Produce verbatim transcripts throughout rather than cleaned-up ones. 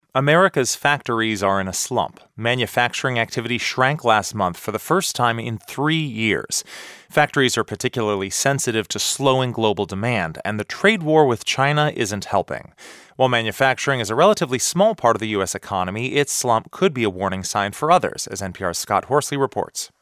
America's factories are in a slump. Manufacturing activity shrank last month for the first time in three years. Factories are particularly sensitive to slowing global demand, and the trade war with China isn't helping. While manufacturing is a relatively small part of the U S economy, its slump could be a warning sign for others, as N P R's Scott Horsley reports.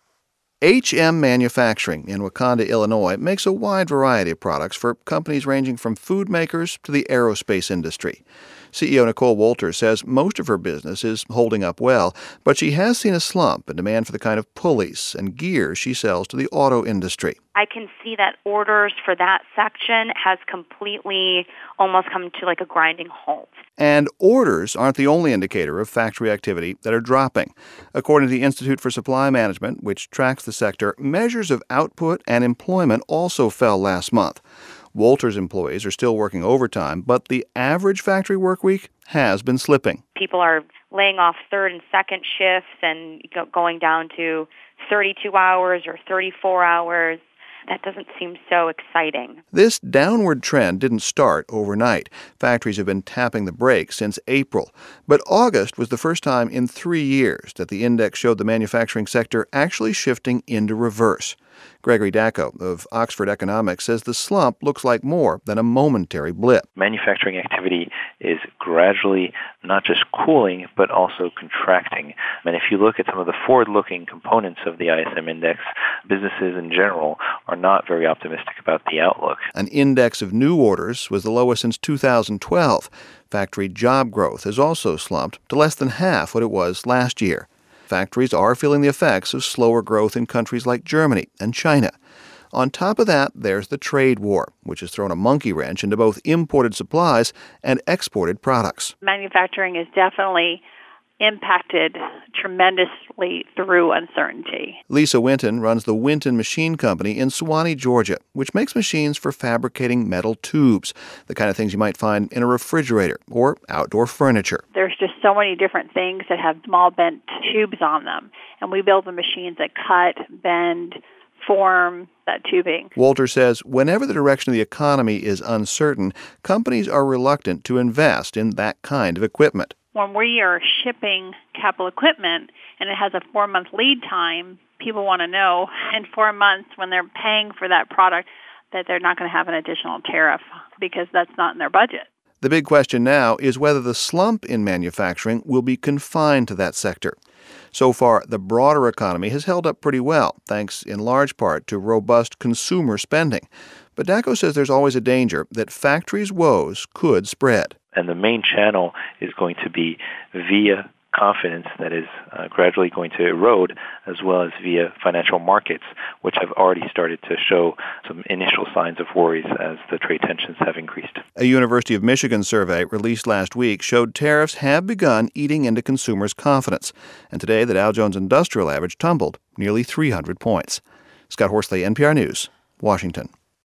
H M Manufacturing in Wauconda, Illinois, makes a wide variety of products for companies ranging from food makers to the aerospace industry. C E O Nicole Wolters says most of her business is holding up well, but she has seen a slump in demand for the kind of pulleys and gear she sells to the auto industry. I can see that orders for that section has completely almost come to like a grinding halt. And orders aren't the only indicator of factory activity that are dropping. According to the Institute for Supply Management, which tracks the sector, measures of output and employment also fell last month. Wolters' employees are still working overtime, but the average factory work week has been slipping. People are laying off third and second shifts and going down to thirty-two hours or thirty-four hours. That doesn't seem so exciting. This downward trend didn't start overnight. Factories have been tapping the brakes since April. But August was the first time in three years that the index showed the manufacturing sector actually shifting into reverse. Gregory Dacko of Oxford Economics says the slump looks like more than a momentary blip. Manufacturing activity is gradually not just cooling, but also contracting. And if you look at some of the forward-looking components of the I S M index, businesses in general are not very optimistic about the outlook. An index of new orders was the lowest since two thousand twelve. Factory job growth has also slumped to less than half what it was last year. Factories are feeling the effects of slower growth in countries like Germany and China. On top of that, there's the trade war, which has thrown a monkey wrench into both imported supplies and exported products. Manufacturing is definitely impacted tremendously through uncertainty. Lisa Winton runs the Winton Machine Company in Suwanee, Georgia, which makes machines for fabricating metal tubes, the kind of things you might find in a refrigerator or outdoor furniture. There's just so many different things that have small bent tubes on them, and we build the machines that cut, bend, form that tubing. Wolters says whenever the direction of the economy is uncertain, companies are reluctant to invest in that kind of equipment. When we are shipping capital equipment and it has a four-month lead time, people want to know in four months when they're paying for that product that they're not going to have an additional tariff because that's not in their budget. The big question now is whether the slump in manufacturing will be confined to that sector. So far, the broader economy has held up pretty well, thanks in large part to robust consumer spending. But Dacko says there's always a danger that factories' woes could spread. And the main channel is going to be via confidence that is uh, gradually going to erode, as well as via financial markets, which have already started to show some initial signs of worries as the trade tensions have increased. A University of Michigan survey released last week showed tariffs have begun eating into consumers' confidence. And today, the Dow Jones Industrial Average tumbled nearly three hundred points. Scott Horsley, N P R News, Washington.